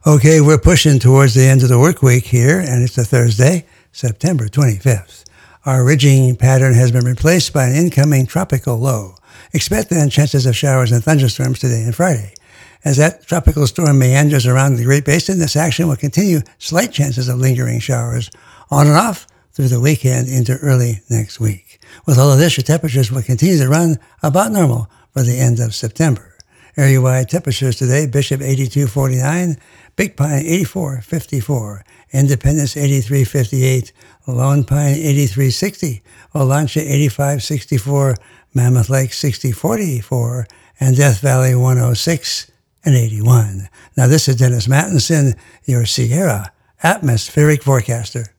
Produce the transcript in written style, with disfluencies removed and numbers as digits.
Okay, we're pushing towards the end of the work week here, and it's a Thursday, September 25th. Our ridging pattern has been replaced by an incoming tropical low. Expect then chances of showers and thunderstorms today and Friday. As that tropical storm meanders around the Great Basin, this action will continue slight chances of lingering showers on and off through the weekend into early next week. With all of this, your temperatures will continue to run about normal for the end of September. Area-wide temperatures today: Bishop 82.49, Big Pine 84.54, Independence 83.58, Lone Pine 83.60, Olancha 85.64, Mammoth Lake 60.44, and Death Valley 106 and 81. Now this is Dennis Mattinson, your Sierra atmospheric forecaster.